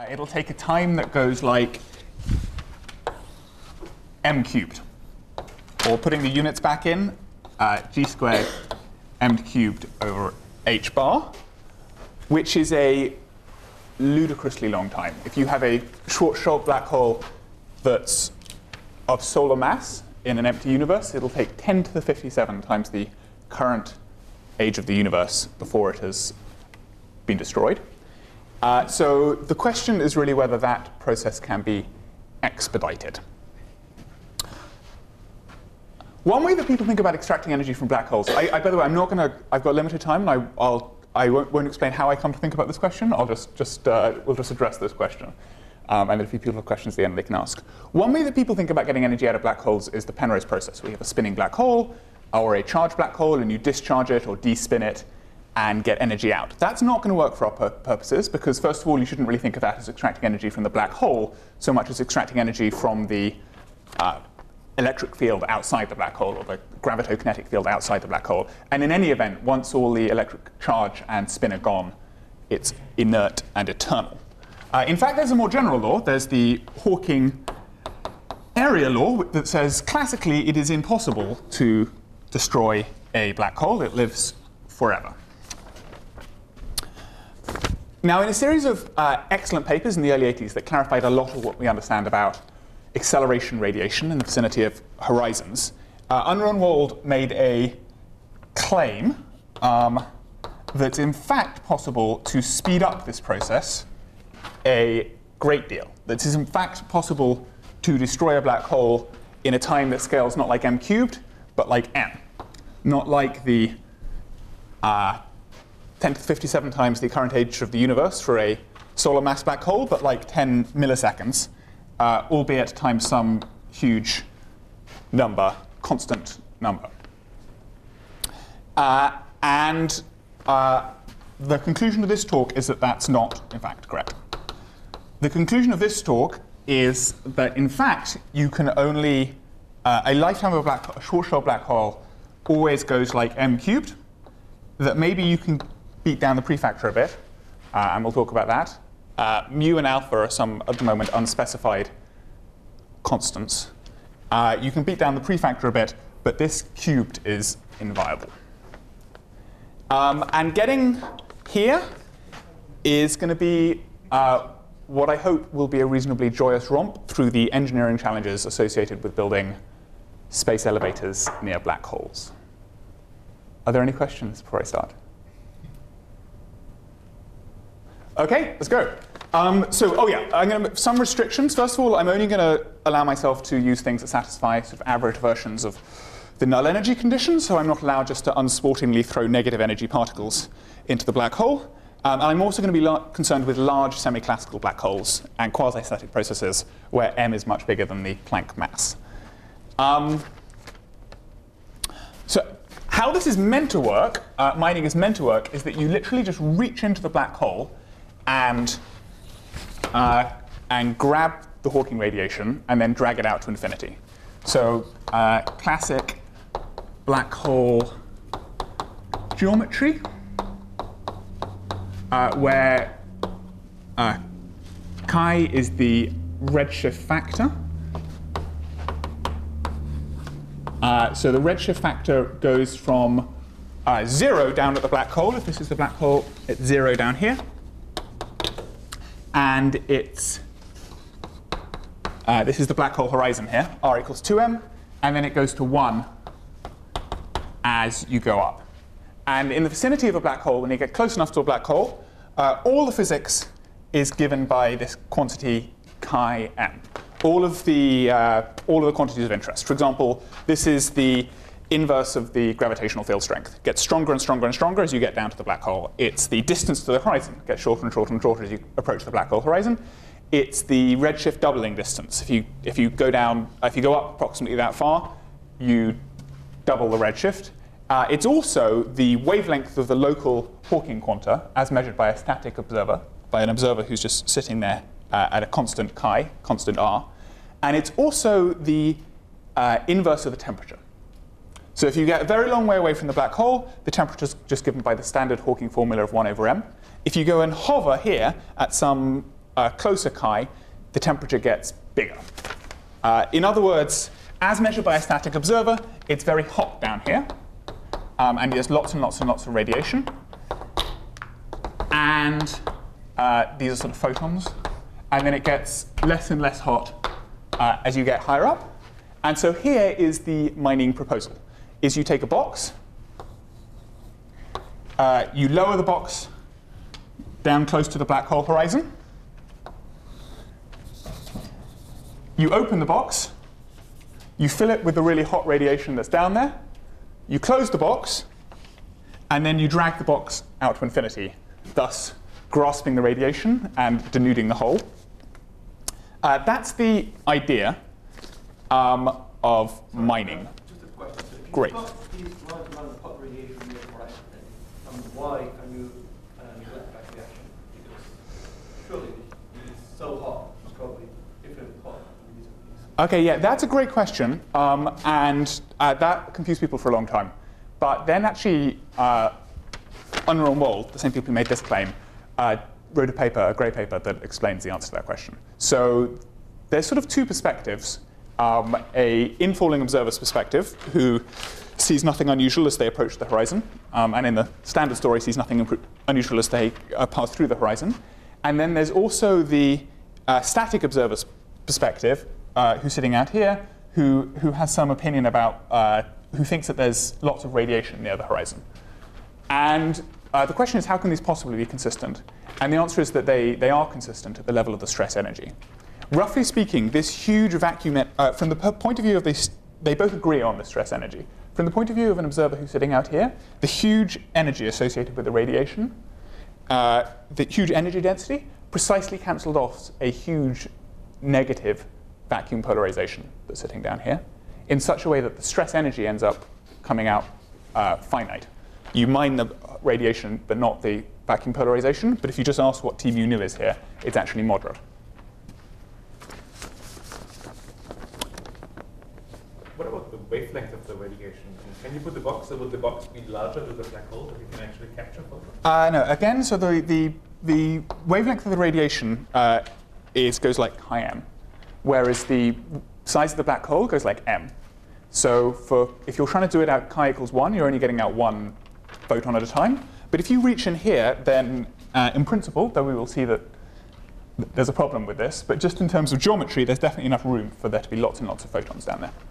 It'll take a time that goes like m cubed. Or putting the units back in, g squared m cubed over h bar, which is a ludicrously long time. If you have a Schwarzschild black hole that's of solar mass in an empty universe, it'll take 10 to the 57 times the current age of the universe before it has been destroyed. So the question is really whether that process can be expedited. One way that people think about extracting energy from black holes, by the way, I've got limited time, and I won't explain how I come to think about this question. We'll just address this question. And then if people have questions at the end, they can ask. One way that people think about getting energy out of black holes is the Penrose process. We have a spinning black hole, or a charged black hole, and you discharge it or despin it and get energy out. That's not going to work for our purposes, because first of all, you shouldn't really think of that as extracting energy from the black hole so much as extracting energy from the electric field outside the black hole, or the gravitokinetic field outside the black hole. And in any event, once all the electric charge and spin are gone, it's inert and eternal. In fact, there's a more general law. There's the Hawking area law that says classically it is impossible to destroy a black hole. It lives forever. Now, in a series of excellent papers in the early 80s that clarified a lot of what we understand about acceleration radiation in the vicinity of horizons, Unruh made a claim that it's in fact possible to speed up this process a great deal. That it is in fact possible to destroy a black hole in a time that scales not like m cubed, but like m. Not like the 10 to the 57 times the current age of the universe for a solar mass black hole, but like 10 milliseconds, albeit times some huge number, constant number. And the conclusion of this talk is that that's not, in fact, correct. The conclusion of this talk is that, in fact, you can only, a lifetime of a Schwarzschild black hole always goes like m cubed, that maybe you can beat down the prefactor a bit, and we'll talk about that. Mu and alpha are some, at the moment, unspecified constants. You can beat down the prefactor a bit, but this cubed is inviolable. And getting here is going to be what I hope will be a reasonably joyous romp through the engineering challenges associated with building space elevators near black holes. Are there any questions before I start? OK, let's go. I'm going to some restrictions. First of all, I'm only going to allow myself to use things that satisfy sort of average versions of the null energy condition. So I'm not allowed just to unsportingly throw negative energy particles into the black hole. And I'm also going to be concerned with large semi-classical black holes and quasi-static processes where m is much bigger than the Planck mass. So how this is meant to work, mining is meant to work, is that you literally just reach into the black hole and grab the Hawking radiation and then drag it out to infinity. So classic black hole geometry, where chi is the redshift factor. So the redshift factor goes from 0 down at the black hole, if this is the black hole, it's 0 down here. And it's this is the black hole horizon here, r equals 2m, and then it goes to 1 as you go up. And in the vicinity of a black hole, when you get close enough to a black hole, all the physics is given by this quantity chi m. All of the quantities of interest. For example, this is the inverse of the gravitational field strength. It gets stronger and stronger and stronger as you get down to the black hole. It's the distance to the horizon. It gets shorter and shorter and shorter as you approach the black hole horizon. It's the redshift doubling distance. If you go up approximately that far, you double the redshift. It's also the wavelength of the local Hawking quanta, as measured by a static observer, by an observer who's just sitting there at a constant chi, constant r. And it's also the inverse of the temperature. So if you get a very long way away from the black hole, the temperature is just given by the standard Hawking formula of 1 over m. If you go and hover here at some closer chi, the temperature gets bigger. In other words, as measured by a static observer, it's very hot down here. And there's lots and lots and lots of radiation. And these are sort of photons. And then it gets less and less hot as you get higher up. And so here is the mining proposal, is you take a box, you lower the box down close to the black hole horizon. You open the box, you fill it with the really hot radiation that's down there, you close the box, and then you drag the box out to infinity, thus grasping the radiation and denuding the hole. That's the idea of mining. Just a question. So if Great. You've got these large amounts of hot radiation near the horizon, and why can you neglect that reaction? Because surely it's so hot, it's probably infinitely hot. OK, yeah, that's a great question. And that confused people for a long time. But then actually, Unruh and Wold, the same people who made this claim, wrote a paper, a grey paper, that explains the answer to that question. So there's sort of two perspectives. A infalling observer's perspective, who sees nothing unusual as they approach the horizon, and in the standard story sees nothing unusual as they pass through the horizon. And then there's also the static observer's perspective, who's sitting out here, who has some opinion about, who thinks that there's lots of radiation near the horizon. And the question is, how can these possibly be consistent? And the answer is that they are consistent at the level of the stress energy. Roughly speaking, this huge vacuum, from the point of view of this, they both agree on the stress energy. From the point of view of an observer who's sitting out here, the huge energy associated with the radiation, the huge energy density, precisely cancelled off a huge negative vacuum polarization that's sitting down here, in such a way that the stress energy ends up coming out finite. You mine the radiation, but not the vacuum polarization. But if you just ask what T mu nu is here, it's actually moderate. What about the wavelength of the radiation? Can you put the box, so will the box be larger than the black hole that you can actually capture photons? No, again, so the wavelength of the radiation goes like chi m, whereas the size of the black hole goes like m. So if you're trying to do it at chi equals 1, you're only getting out one photon at a time. But if you reach in here, then in principle, though we will see that there's a problem with this, but just in terms of geometry, there's definitely enough room for there to be lots and lots of photons down there.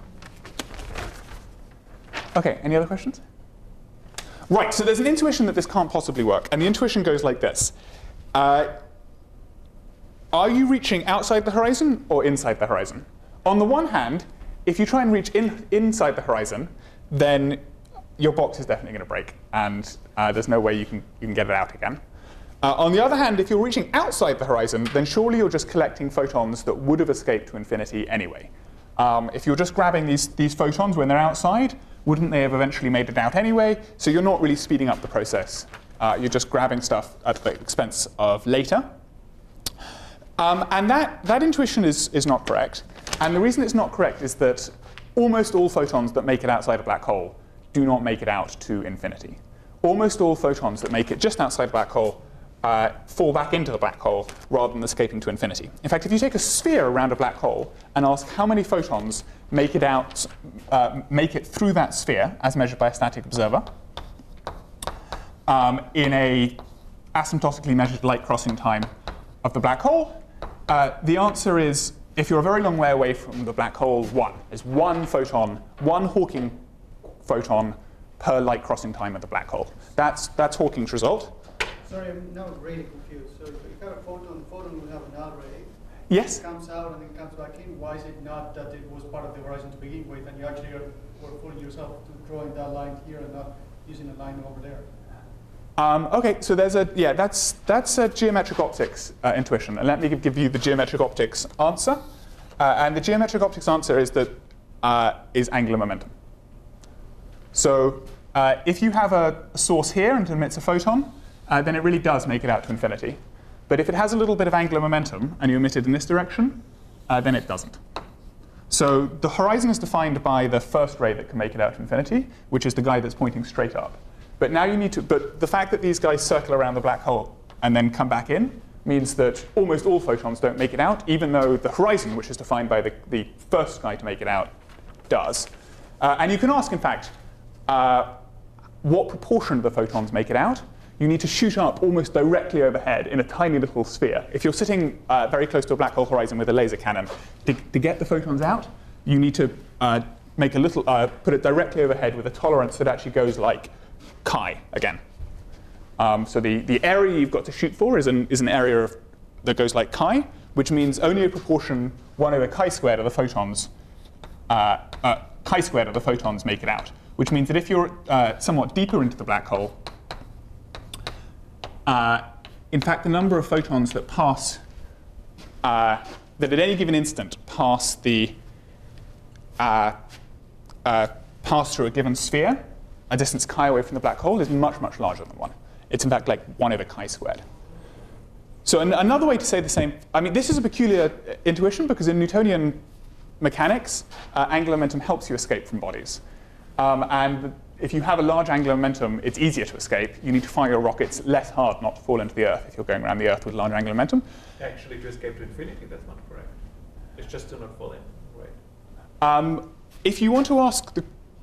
OK, any other questions? Right, so there's an intuition that this can't possibly work. And the intuition goes like this. Are you reaching outside the horizon or inside the horizon? On the one hand, if you try and reach inside the horizon, then your box is definitely going to break. And there's no way you can get it out again. On the other hand, if you're reaching outside the horizon, then surely you're just collecting photons that would have escaped to infinity anyway. If you're just grabbing these photons when they're outside, wouldn't they have eventually made it out anyway? So you're not really speeding up the process. You're just grabbing stuff at the expense of later. And that intuition is not correct. And the reason it's not correct is that almost all photons that make it outside a black hole do not make it out to infinity. Almost all photons that make it just outside a black hole fall back into the black hole rather than escaping to infinity. In fact, if you take a sphere around a black hole and ask how many photons make it out, make it through that sphere, as measured by a static observer, in a asymptotically measured light crossing time of the black hole, the answer is, if you're a very long way away from the black hole, 1. There's one photon, one Hawking photon per light crossing time of the black hole. That's Hawking's result. Sorry, I'm now really confused. So if you have a photon, the photon will have an null ray. Yes? It comes out and then comes back in. Why is it not that it was part of the horizon to begin with, and you actually were fooling yourself to drawing that line here and not using a line over there? OK, so there's that's a geometric optics intuition. And let me give you the geometric optics answer. And the geometric optics answer is that is angular momentum. So if you have a source here and it emits a photon, then it really does make it out to infinity. But if it has a little bit of angular momentum and you emit it in this direction, then it doesn't. So the horizon is defined by the first ray that can make it out to infinity, which is the guy that's pointing straight up. But now you need to, but the fact that these guys circle around the black hole and then come back in means that almost all photons don't make it out, even though the horizon, which is defined by the first guy to make it out, does. And you can ask, in fact, what proportion of the photons make it out. You need to shoot up almost directly overhead in a tiny little sphere. If you're sitting very close to a black hole horizon with a laser cannon, to get the photons out, you need to make a little, put it directly overhead with a tolerance that actually goes like chi again. So the area you've got to shoot for is an area that goes like chi, which means only a proportion 1 over chi squared of the photons make it out. Which means that if you're somewhat deeper into the black hole, in fact, the number of photons that pass, that at any given instant pass through a given sphere, a distance chi away from the black hole, is much, much larger than 1. It's in fact like 1 over chi squared. So another way to say the same, I mean, this is a peculiar intuition because in Newtonian mechanics, angular momentum helps you escape from bodies. And if you have a large angular momentum, it's easier to escape. You need to fire your rockets less hard not to fall into the Earth if you're going around the Earth with large angular momentum. Actually, to escape to infinity, that's not correct. It's just to not fall in, right? If you want to ask,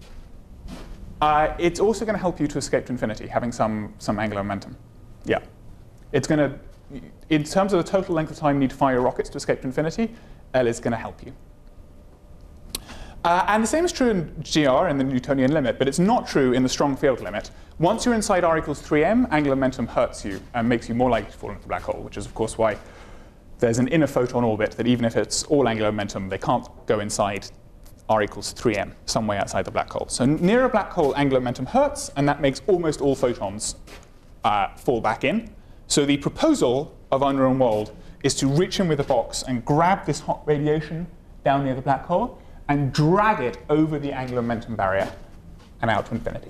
it's also going to help you to escape to infinity, having some angular momentum. Yeah. It's going to, in terms of the total length of time you need to fire your rockets to escape to infinity, L is going to help you. And the same is true in GR, in the Newtonian limit, but it's not true in the strong field limit. Once you're inside r equals 3m, angular momentum hurts you and makes you more likely to fall into the black hole, which is, of course, why there's an inner photon orbit that even if it's all angular momentum, they can't go inside r equals 3m, some way outside the black hole. So near a black hole, angular momentum hurts, and that makes almost all photons fall back in. So the proposal of Unruh and Wald is to reach in with a box and grab this hot radiation down near the black hole and drag it over the angular momentum barrier and out to infinity.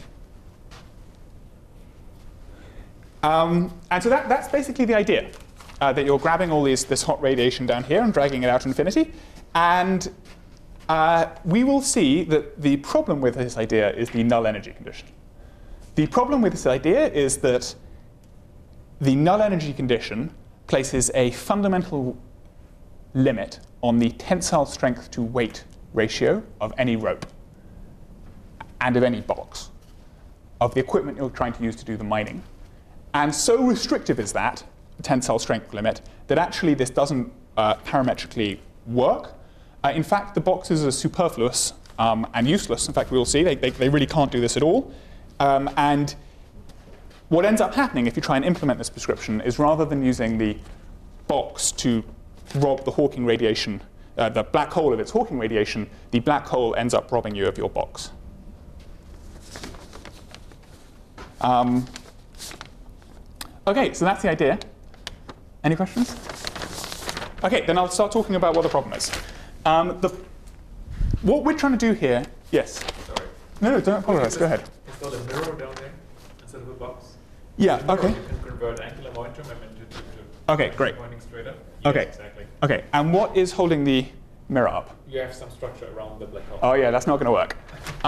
And so that's basically the idea, that you're grabbing all this hot radiation down here and dragging it out to infinity. And we will see that the problem with this idea is the null energy condition. The problem with this idea is that the null energy condition places a fundamental limit on the tensile strength to weight ratio of any rope and of any box, of the equipment you're trying to use to do the mining. And so restrictive is that tensile strength limit that actually this doesn't parametrically work. In fact, the boxes are superfluous and useless. In fact, we will see they really can't do this at all. And what ends up happening if you try and implement this prescription is rather than using the box to rob the Hawking radiation, the black hole of its Hawking radiation, the black hole ends up robbing you of your box. OK, so that's the idea. Any questions? OK, then I'll start talking about what the problem is. What we're trying to do here, yes? Sorry. No, don't apologize. Go ahead. Install a mirror down there instead of a box. Yeah, OK. You can convert angular momentum into OK, great. pointing straight up. OK, Yes, exactly. OK. And what is holding the mirror up? You have some structure around the black hole. Oh, yeah, that's not going to work.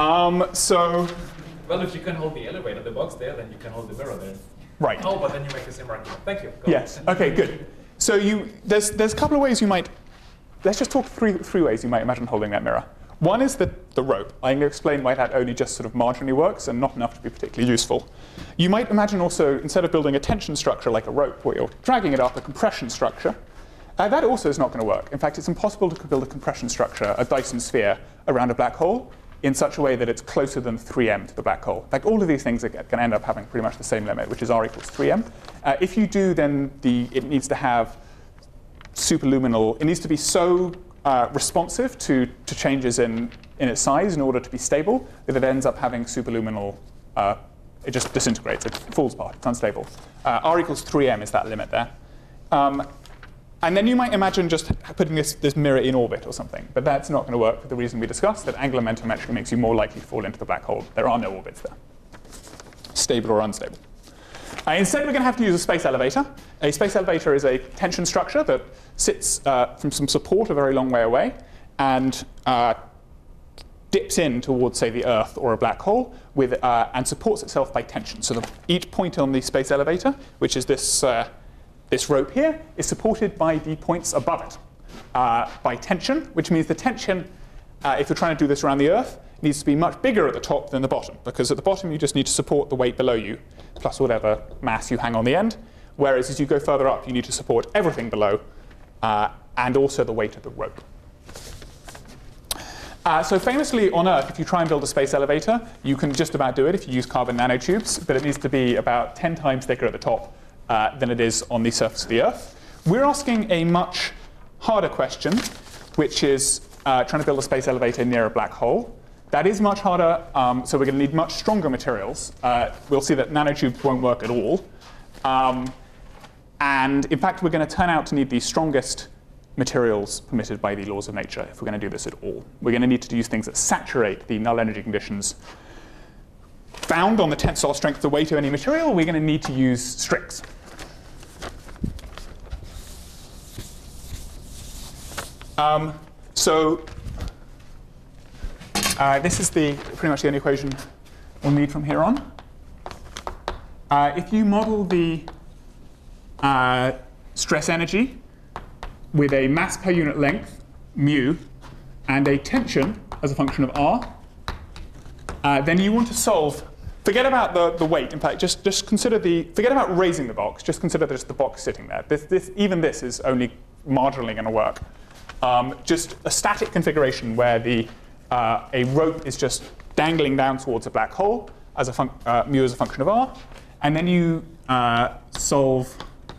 Well, if you can hold the elevator, the box there, then you can hold the mirror there. Right. Oh, but then you make the same argument. Thank you. Go Yes. on. OK, good. So there's a couple of ways you might. Let's just talk three ways you might imagine holding that mirror. One is the rope. I'm going to explain why that only just sort of marginally works and not enough to be particularly useful. You might imagine also, instead of building a tension structure like a rope where you're dragging it up, a compression structure. That also is not going to work. In fact, it's impossible to build a compression structure, a Dyson sphere, around a black hole in such a way that it's closer than 3m to the black hole. In fact, all of these things are going to end up having pretty much the same limit, which is r equals 3m. If you do, then it needs to have superluminal. It needs to be so responsive to changes in its size in order to be stable that it ends up having superluminal. It just disintegrates. It falls apart. It's unstable. R equals 3m is that limit there. And then you might imagine just putting this mirror in orbit or something. But that's not going to work for the reason we discussed, that angular momentum actually makes you more likely to fall into the black hole. There are no orbits there, stable or unstable. Instead, we're going to have to use a space elevator. A space elevator is a tension structure that sits from some support a very long way away and dips in towards, say, the Earth or a black hole and supports itself by tension. So each point on the space elevator, which is this this rope here is supported by the points above it by tension, which means the tension, if you're trying to do this around the Earth, needs to be much bigger at the top than the bottom, because at the bottom you just need to support the weight below you, plus whatever mass you hang on the end, whereas as you go further up, you need to support everything below, and also the weight of the rope. So famously on Earth, if you try and build a space elevator, you can just about do it if you use carbon nanotubes, but it needs to be about 10 times thicker at the top than it is on the surface of the Earth. We're asking a much harder question, which is trying to build a space elevator near a black hole. That is much harder, so we're going to need much stronger materials. We'll see that nanotubes won't work at all. And in fact, we're going to turn out to need the strongest materials permitted by the laws of nature if we're going to do this at all. We're going to need to use things that saturate the null energy conditions found on the tensile strength of the weight of any material. We're going to need to use strings. This is pretty much the only equation we'll need from here on. If you model the stress energy with a mass per unit length, mu, and a tension as a function of r, then you want to solve, forget about the weight, in fact, just consider forget about raising the box, just consider just the box sitting there. Even this is only marginally going to work. Just a static configuration where a rope is just dangling down towards a black hole as mu as a function of r, and then you solve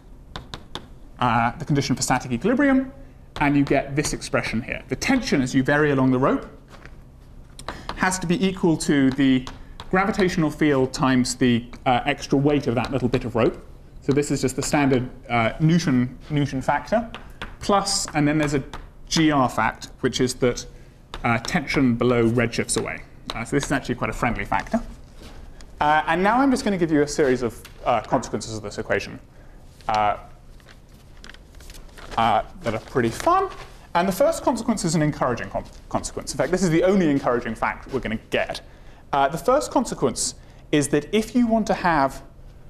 the condition for static equilibrium, and you get this expression here. The tension as you vary along the rope has to be equal to the gravitational field times the extra weight of that little bit of rope. So this is just the standard Newton factor, plus, and then there's a GR fact, which is that tension below redshifts away. So this is actually quite a friendly factor. And now I'm just going to give you a series of consequences of this equation that are pretty fun. And the first consequence is an encouraging consequence. In fact, this is the only encouraging fact we're going to get. The first consequence is that if you want to have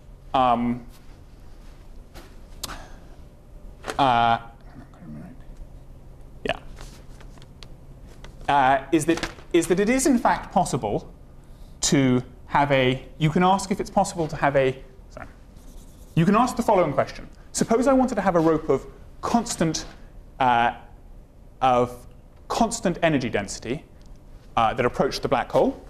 is that it is in fact possible to have you can ask if it's possible to have you can ask the following question. Suppose I wanted to have a rope of constant energy density that approached the black hole,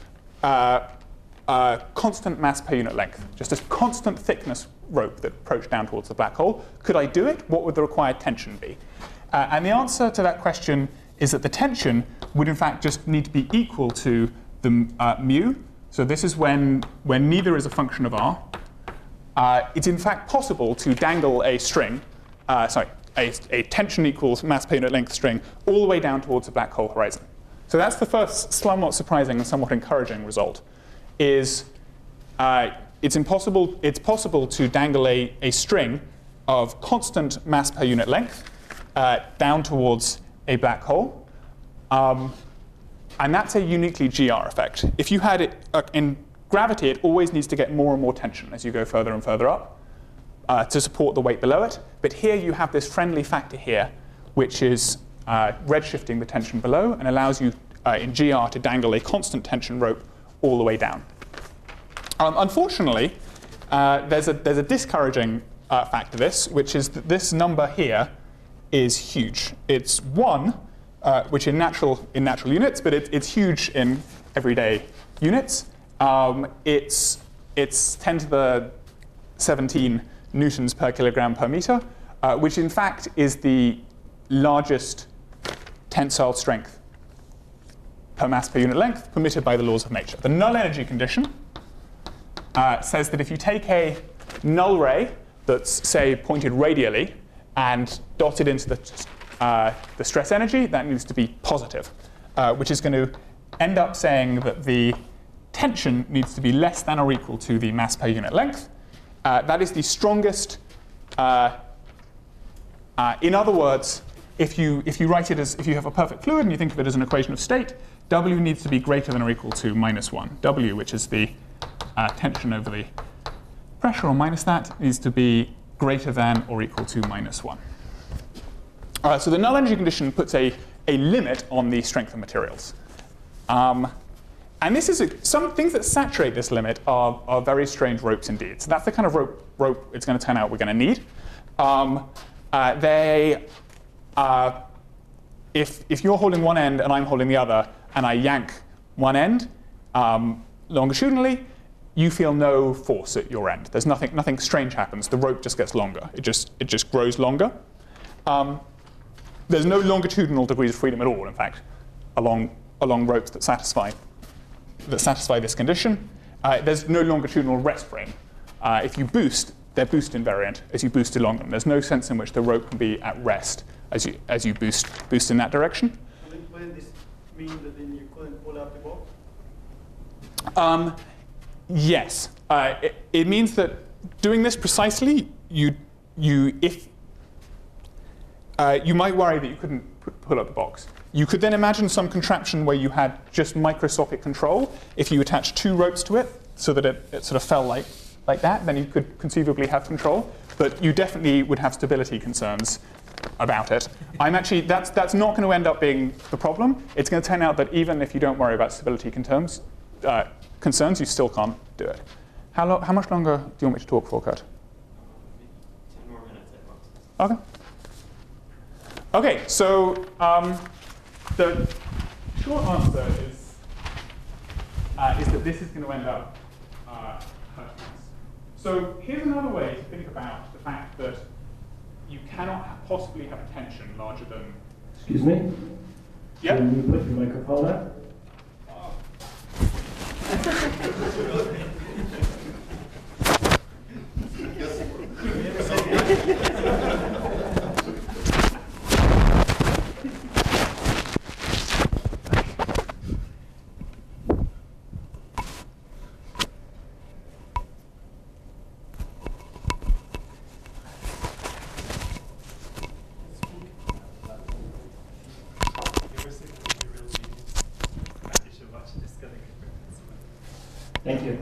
constant mass per unit length, just a constant thickness rope that approached down towards the black hole. Could I do it? What would the required tension be? And the answer to that question is that the tension would in fact just need to be equal to the mu. So this is when neither is a function of r. It's in fact possible to dangle a string, a tension equals mass per unit length string all the way down towards the black hole horizon. So that's the first somewhat surprising and somewhat encouraging result. It's possible to dangle a string of constant mass per unit length down towards a black hole. And that's a uniquely GR effect. If you had it in gravity, it always needs to get more and more tension as you go further and further up to support the weight below it. But here you have this friendly factor here, which is redshifting the tension below and allows you in GR to dangle a constant tension rope all the way down. Unfortunately, there's a discouraging fact to this, which is that this number here is huge. It's 1, which in natural units, but it's huge in everyday units. It's 10 to the 17 newtons per kilogram per meter, which in fact is the largest tensile strength per mass per unit length permitted by the laws of nature. The null energy condition says that if you take a null ray that's, say, pointed radially and dotted into the stress energy, that needs to be positive, which is going to end up saying that the tension needs to be less than or equal to the mass per unit length. That is the strongest. In other words, if you write it as, if you have a perfect fluid and you think of it as an equation of state, W needs to be greater than or equal to -1. W, which is the tension over the pressure, or minus that, needs to be greater than or equal to -1. So the null energy condition puts a limit on the strength of materials. And this is some things that saturate this limit are very strange ropes indeed. So that's the kind of rope it's going to turn out we're going to need. If you're holding one end and I'm holding the other, and I yank one end longitudinally, you feel no force at your end. There's nothing strange happens. The rope just gets longer. It just grows longer. There's no longitudinal degrees of freedom at all, in fact, along ropes that satisfy this condition. There's no longitudinal rest frame. If you boost, they're boost invariant as you boost along them. There's no sense in which the rope can be at rest as you boost in that direction. Wouldn't this mean that then you couldn't pull out the box? Yes. It means that doing this precisely, you might worry that you couldn't pull up the box. You could then imagine some contraption where you had just microscopic control. If you attached 2 ropes to it so that it sort of fell like that, then you could conceivably have control. But you definitely would have stability concerns about it. That's not going to end up being the problem. It's going to turn out that even if you don't worry about stability concerns, you still can't do it. How much longer do you want me to talk for, Kurt? 10 more minutes, I Okay. Okay, so the short answer is that this is going to end up hurting us. So here's another way to think about the fact that you cannot possibly have a tension larger than... Excuse me? Yeah? Can you put your microphone up? Thank you.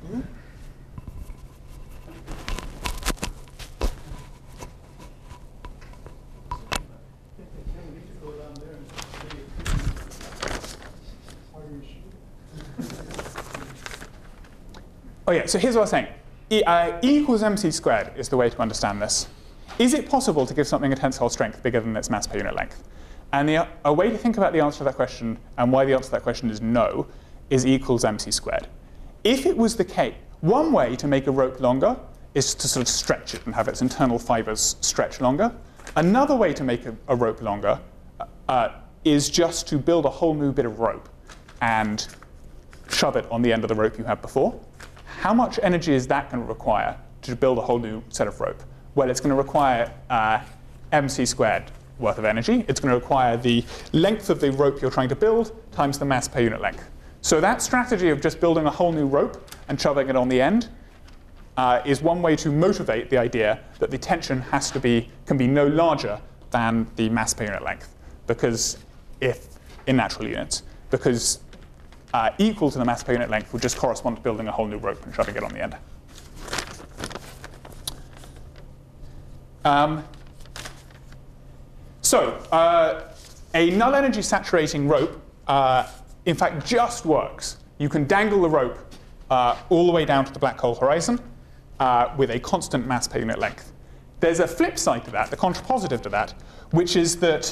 Oh yeah, so here's what I was saying. E equals mc squared is the way to understand this. Is it possible to give something a tensile strength bigger than its mass per unit length? And a way to think about the answer to that question, and why the answer to that question is no, is E equals mc squared. If it was the case, one way to make a rope longer is to sort of stretch it and have its internal fibers stretch longer. Another way to make a rope longer is just to build a whole new bit of rope and shove it on the end of the rope you had before. How much energy is that going to require to build a whole new set of rope? Well, it's going to require mc squared worth of energy. It's going to require the length of the rope you're trying to build times the mass per unit length. So that strategy of just building a whole new rope and shoving it on the end is one way to motivate the idea that the tension can be no larger than the mass per unit length, because in natural units, because equal to the mass per unit length would just correspond to building a whole new rope and shoving it on the end. A null energy saturating rope in fact just works. You can dangle the rope all the way down to the black hole horizon with a constant mass per unit length. There's a flip side to that, the contrapositive to that, which is that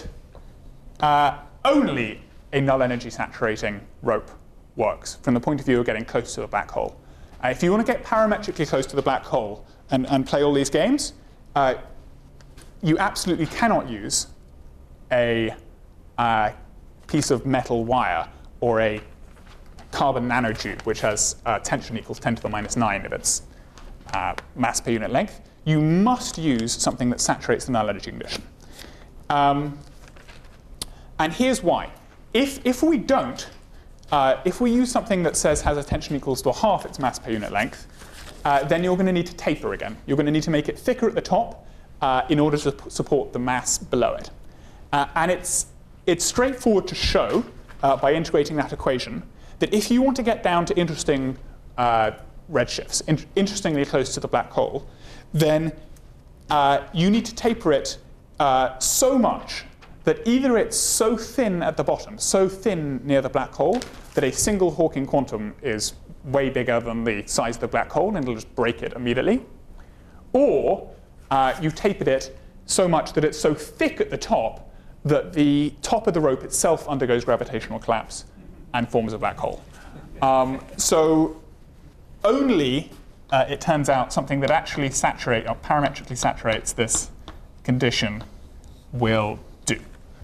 only a null energy saturating rope works from the point of view of getting close to the black hole. If you want to get parametrically close to the black hole and play all these games, you absolutely cannot use a piece of metal wire or a carbon nanotube, which has tension equals 10 to the minus 9 of its mass per unit length. You must use something that saturates the null energy condition. And here's why. If we don't, if we use something that says has a tension equals to half its mass per unit length, then you're going to need to taper again. You're going to need to make it thicker at the top in order to support the mass below it. And it's straightforward to show by integrating that equation that if you want to get down to interesting redshifts, interestingly close to the black hole, then you need to taper it so much that either it's so thin at the bottom, so thin near the black hole, that a single Hawking quantum is way bigger than the size of the black hole and it'll just break it immediately. Or you've tapered it so much that it's so thick at the top that the top of the rope itself undergoes gravitational collapse and forms a black hole. So only, it turns out, something that actually parametrically saturates this condition will do.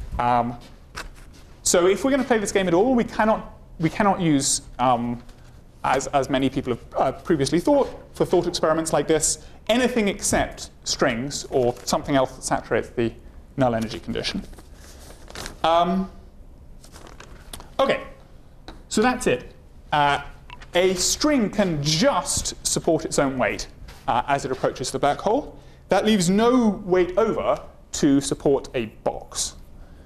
So if we're going to play this game at all, we cannot use, as many people have previously thought, for thought experiments like this, anything except strings or something else that saturates the null energy condition. OK, so that's it. A string can just support its own weight as it approaches the black hole. That leaves no weight over to support a box,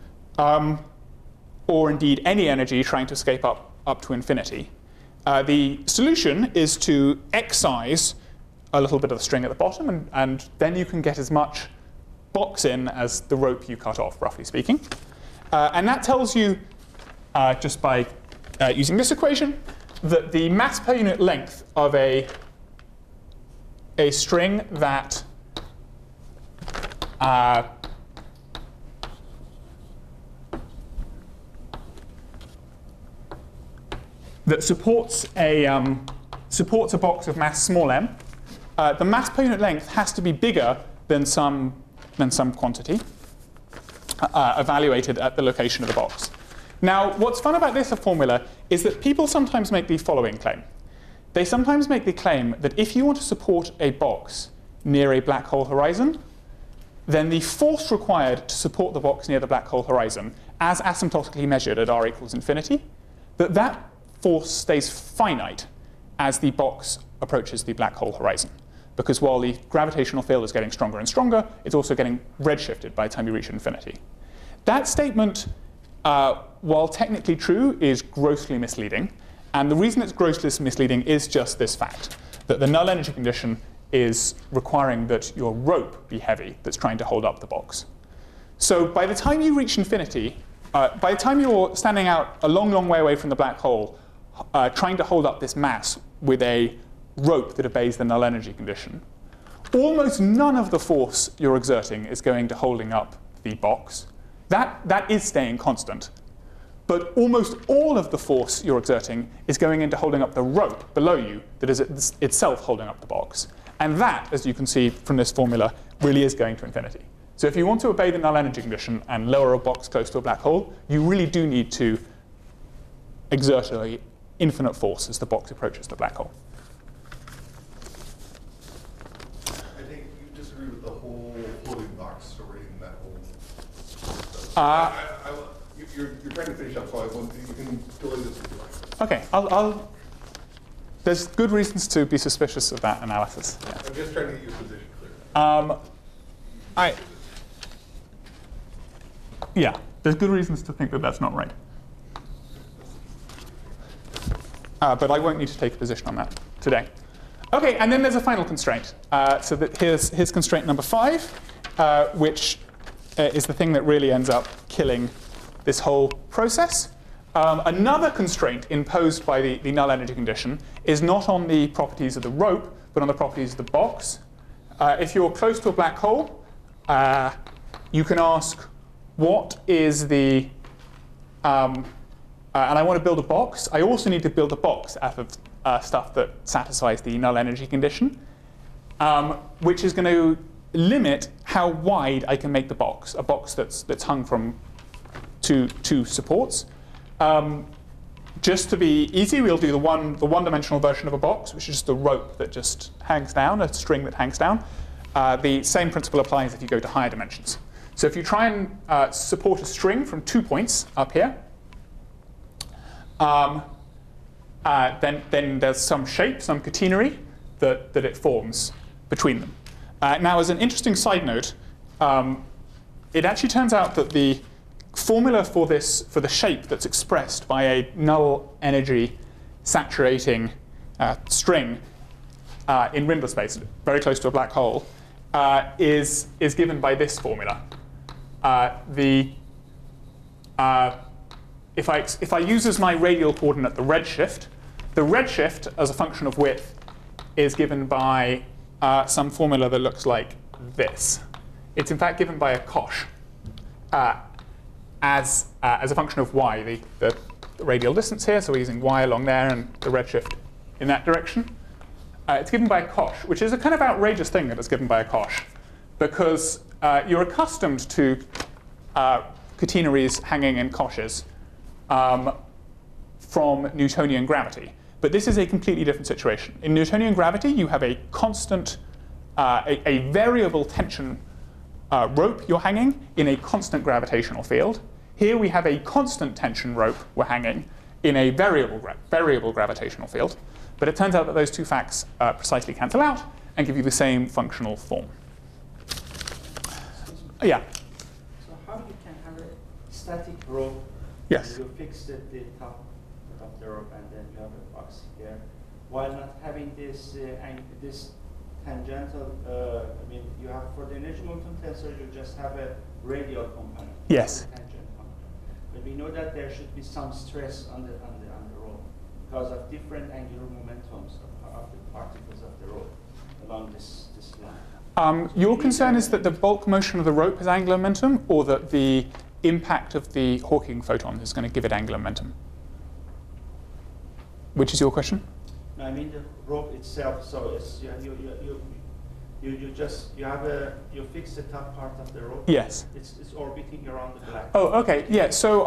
or indeed any energy trying to escape up to infinity. The solution is to excise a little bit of the string at the bottom, and then you can get as much box in as the rope you cut off, roughly speaking. And that tells you, just by using this equation, that the mass per unit length of a string that supports a box of mass small m, the mass per unit length has to be bigger than some quantity evaluated at the location of the box. Now, what's fun about this formula is that people sometimes make the following claim. They sometimes make the claim that if you want to support a box near a black hole horizon, then the force required to support the box near the black hole horizon, as asymptotically measured at r equals infinity, that force stays finite as the box approaches the black hole horizon. Because while the gravitational field is getting stronger and stronger, it's also getting redshifted by the time you reach infinity. That statement, while technically true, is grossly misleading. And the reason it's grossly misleading is just this fact, that the null energy condition is requiring that your rope be heavy that's trying to hold up the box. So by the time you reach infinity, by the time you're standing out a long, long way away from the black hole, trying to hold up this mass with a rope that obeys the null energy condition, almost none of the force you're exerting is going to holding up the box. That is staying constant. But almost all of the force you're exerting is going into holding up the rope below you that is itself holding up the box. And that, as you can see from this formula, really is going to infinity. So if you want to obey the null energy condition and lower a box close to a black hole, you really do need to exert an infinite force as the box approaches the black hole. I think you disagree with the whole floating box story in that whole. You're trying to finish up, so you can delay this if you like. OK, there's good reasons to be suspicious of that analysis. Yeah. I'm just trying to get your position clear. Yeah, there's good reasons to think that that's not right. But I won't need to take a position on that today. OK, and then there's a final constraint. So here's constraint number 5, which is the thing that really ends up killing this whole process. Another constraint imposed by the null energy condition is not on the properties of the rope, but on the properties of the box. If you're close to a black hole, you can ask, what is the... and I want to build a box. I also need to build a box out of stuff that satisfies the null energy condition, which is going to limit how wide I can make the box, a box that's hung from two supports. Just to be easy, we'll do the one-dimensional version of a box, which is just a rope that just hangs down, a string that hangs down. The same principle applies if you go to higher dimensions. So if you try and support a string from 2 points up here, then there's some shape, some catenary that it forms between them. Now, as an interesting side note, it actually turns out that the formula for the shape that's expressed by a null energy saturating string in Rindler space, very close to a black hole, is given by this formula. If I use as my radial coordinate the redshift as a function of width is given by some formula that looks like this. It's in fact given by a cosh as a function of y, the radial distance here. So we're using y along there and the redshift in that direction. It's given by a cosh, which is a kind of outrageous thing that it's given by a cosh, because you're accustomed to catenaries hanging in coshes from Newtonian gravity. But this is a completely different situation. In Newtonian gravity, you have a constant, a variable tension rope you're hanging in a constant gravitational field. Here we have a constant tension rope we're hanging in a variable gravitational field. But it turns out that those two facts precisely cancel out and give you the same functional form. Yeah? So how you can have a static rope? Yes. You fix at the top of the rope and then you have a box here, while not having this this tangential. I mean, you have for the energy momentum tensor, you just have a radial component. Yes. Tangent component. But we know that there should be some stress on the rope because of different angular momentums of the particles of the rope along this line. Your concern is that the bulk motion of the rope is angular momentum, or that the impact of the Hawking photon is going to give it angular momentum? Which is your question? No, I mean the rope itself. So it's you fix the top part of the rope. Yes. It's orbiting around the black. Oh, okay. Yeah. So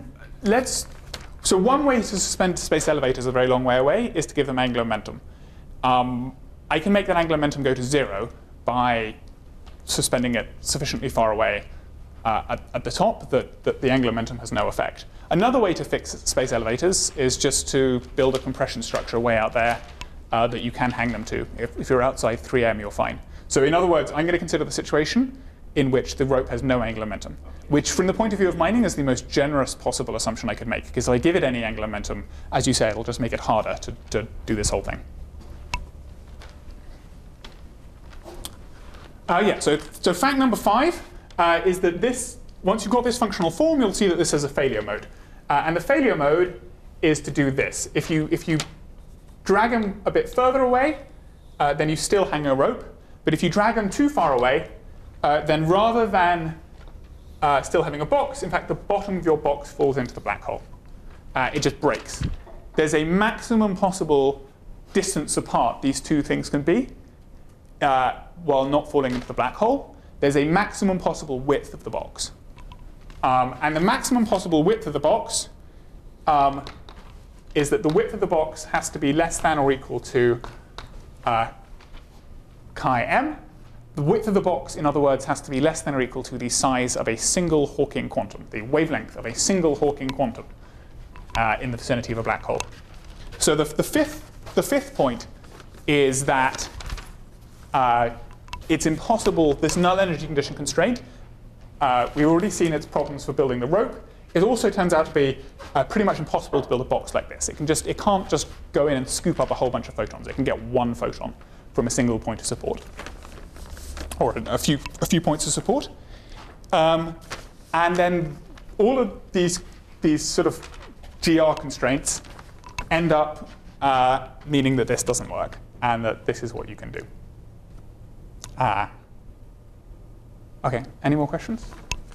So one way to suspend space elevators a very long way away is to give them angular momentum. I can make that angular momentum go to 0 by suspending it sufficiently far away at the top that the angular momentum has no effect. Another way to fix space elevators is just to build a compression structure way out there that you can hang them to. If you're outside 3M, you're fine. So in other words, I'm going to consider the situation in which the rope has no angular momentum, which from the point of view of mining is the most generous possible assumption I could make, because if I give it any angular momentum, as you say, it'll just make it harder to do this whole thing. So fact number 5 is that once you've got this functional form, you'll see that this has a failure mode. And the failure mode is to do this. If you drag them a bit further away, then you still hang a rope. But if you drag them too far away, then rather than still having a box, in fact, the bottom of your box falls into the black hole. It just breaks. There's a maximum possible distance apart these two things can be while not falling into the black hole. There's a maximum possible width of the box. And the maximum possible width of the box is that the width of the box has to be less than or equal to chi m. The width of the box, in other words, has to be less than or equal to the size of a single Hawking quantum, the wavelength of a single Hawking quantum in the vicinity of a black hole. So the fifth point is that it's impossible, this null energy condition constraint, we've already seen its problems for building the rope. It also turns out to be pretty much impossible to build a box like this. It can't just go in and scoop up a whole bunch of photons. It can get one photon from a single point of support, or a few points of support. And then all of these sort of GR constraints end up meaning that this doesn't work, and that this is what you can do. OK, any more questions?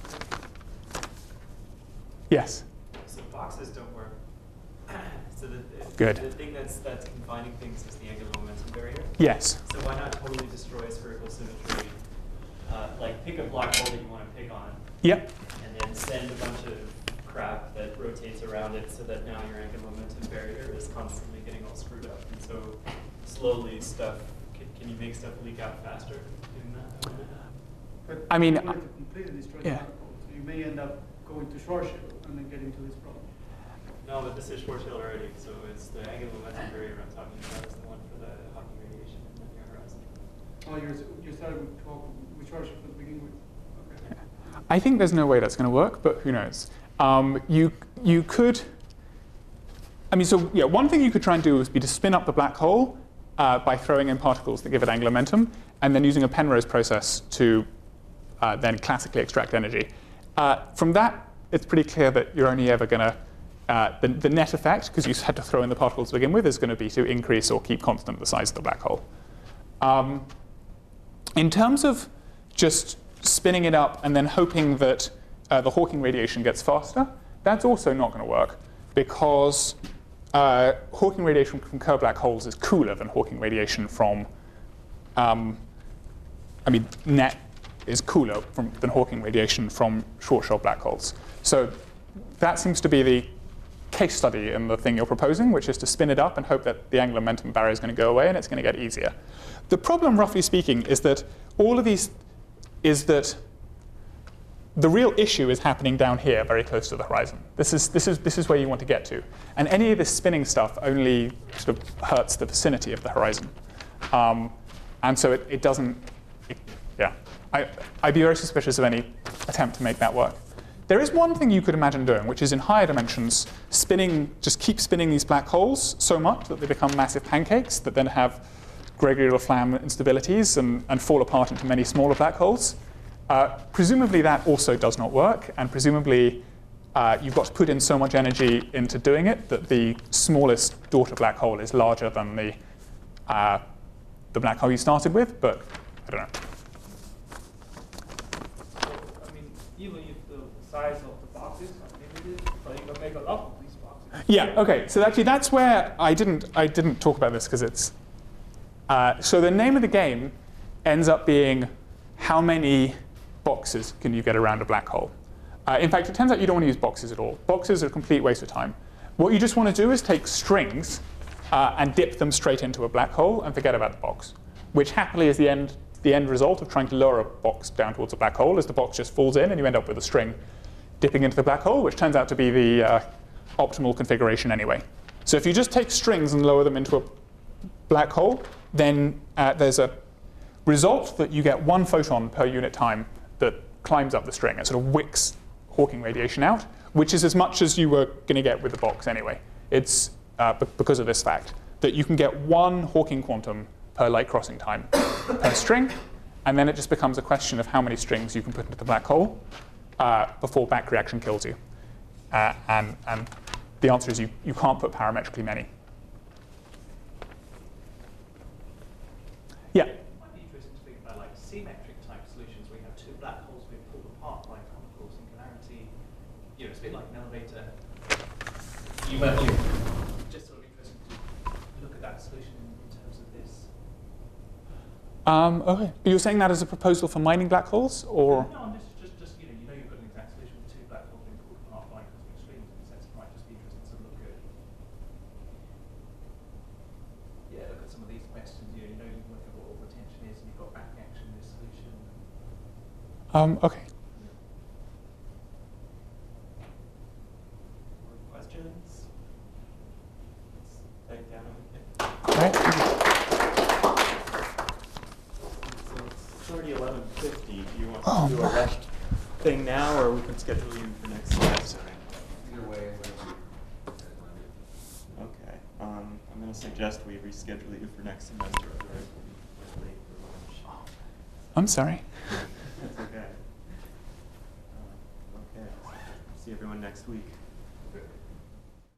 Yes? So boxes don't work. So Good. The thing that's confining things is the angular momentum barrier. Yes. So why not totally destroy spherical symmetry? Like pick a black hole that you want to pick on. Yep. And then send a bunch of crap that rotates around it so that now your angular momentum barrier is constantly getting all screwed up. And so slowly stuff, can you make stuff leak out faster doing that? But I mean, you want to completely destroy the black hole, so you may end up going to Schwarzschild and then get into this problem. No, but this is Schwarzschild already, so it's the angular momentum barrier I'm talking about is the one for the Hawking radiation in the near horizon. Oh, you started with Schwarzschild to begin with. Okay. I think there's no way that's going to work, but who knows? You could. I mean, so yeah, one thing you could try and do would be to spin up the black hole by throwing in particles that give it angular momentum, and then using a Penrose process to then classically extract energy. From that, it's pretty clear that you're only ever going to, the net effect, because you had to throw in the particles to begin with, is going to be to increase or keep constant the size of the black hole. In terms of just spinning it up and then hoping that the Hawking radiation gets faster, that's also not going to work, because Hawking radiation from Kerr black holes is cooler than Hawking radiation from, net is cooler than Hawking radiation from short-shell black holes. So that seems to be the case study in the thing you're proposing, which is to spin it up and hope that the angular momentum barrier is going to go away and it's going to get easier. The problem, roughly speaking, is that all of these the real issue is happening down here, very close to the horizon. This is where you want to get to. And any of this spinning stuff only sort of hurts the vicinity of the horizon. And so it doesn't, yeah. I'd be very suspicious of any attempt to make that work. There is one thing you could imagine doing, which is in higher dimensions, just keep spinning these black holes so much that they become massive pancakes that then have Gregory-LaFlamme instabilities and fall apart into many smaller black holes. Presumably that also does not work, and presumably you've got to put in so much energy into doing it that the smallest daughter black hole is larger than the black hole you started with, but I don't know. Even if the size of the boxes are limited, but you can make a lot of these boxes. Yeah. Okay. So actually, that's where I didn't talk about this because it's. So the name of the game ends up being how many boxes can you get around a black hole. In fact, it turns out you don't want to use boxes at all. Boxes are a complete waste of time. What you just want to do is take strings and dip them straight into a black hole and forget about the box, which happily is the end result of trying to lower a box down towards a black hole, as the box just falls in and you end up with a string dipping into the black hole, which turns out to be the optimal configuration anyway. So if you just take strings and lower them into a black hole, then there's a result that you get one photon per unit time that climbs up the string. It sort of wicks Hawking radiation out, which is as much as you were going to get with the box anyway. It's because of this fact, that you can get one Hawking quantum per light crossing time per string, and then it just becomes a question of how many strings you can put into the black hole before back reaction kills you. And the answer is you can't put parametrically many. Yeah? It might be interesting to think about like symmetric type solutions where you have two black holes being pulled apart by chemical singularity. You know, it's a bit like an elevator. You might just sort of interesting to look at that solution in terms of this. Okay. But you're saying that as a proposal for mining black holes, or? No, I'm just you know you've got an exact solution with two black holes being pulled apart by cosmic streams. In a sense, it might just be interesting to look at. Yeah, look at some of these questions. You know, you look at what all the tension is, and you've got back reaction in this solution. Okay. More questions? Let's take down over here. All right. So it's already 11:50. Do you want to do a rush thing now, or we can schedule you for next semester? Either way. Okay. I'm going to suggest we reschedule you for next semester, otherwise we'll be late for lunch. I'm sorry. That's okay. Okay. See everyone next week.